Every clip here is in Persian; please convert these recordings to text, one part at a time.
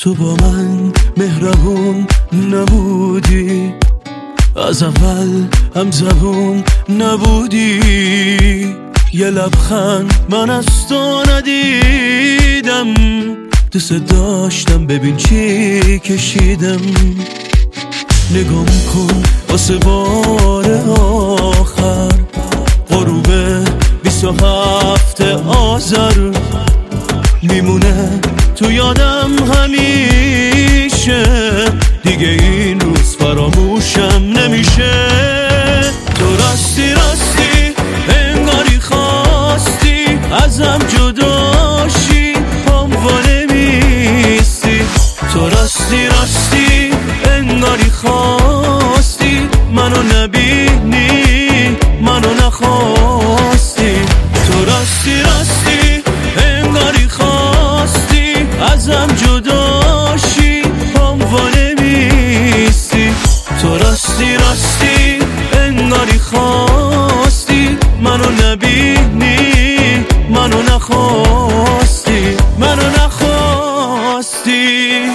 تو با من مهربون نبودی، از اول هم زبون نبودی. یه لبخند من از تو ندیدم، دوست داشتم ببین چی کشیدم. نگام کن واسه بار آخر، غروب 27 آذر میمونه تو یادم همیشه، دیگه این روز فراموشم نمیشه. تو راستی راستی انگاری خواستی ازم جداشی، پام وانمیستی. تو راستی راستی انگاری خواستی منو نبینی، منو نخواستی. تو راستی راستی انگاری خواستی ازم جداشی، پام وانمیستی. تو راستی راستی انگاری خواستی منو نبینی، منو نخواستی، منو نخواستی.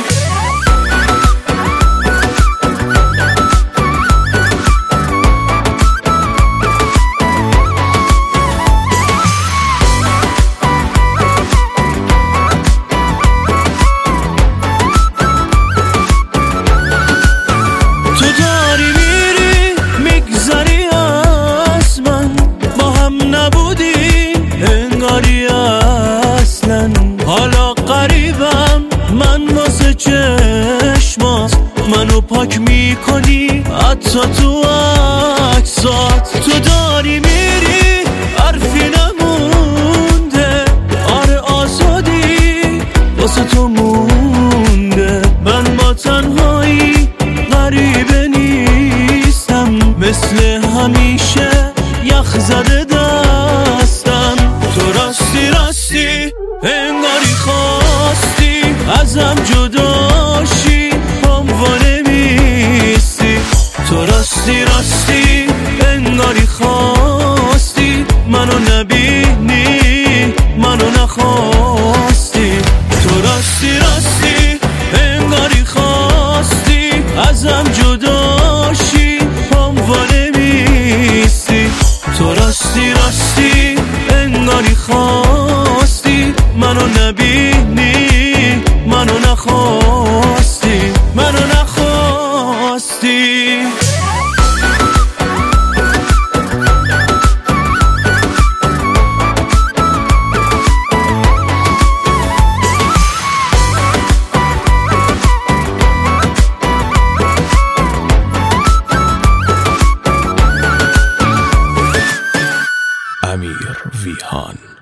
حالا قریبم من واسه چشمات، منو پاک میکنی حتی تو عکسات. تو داری میری حرفی نمونده، آره آزادی واسه تو مونده. من با تنهایی غریبه نیستم، مثل همیشه یخ زده دستم. تو راستی راستی انگاری خواستی ازم جداشی، پام وانمیستی. تو راستی راستی انگاری خواستی منو نبینی، منو نخواستی. تو راستی راستی انگاری خواستی ازم جداشی، پام وانمیستی. تو راستی راستی انگاری خواستی منو نبینی، منو نخواستی، منو نخواستی. امیر ویهان.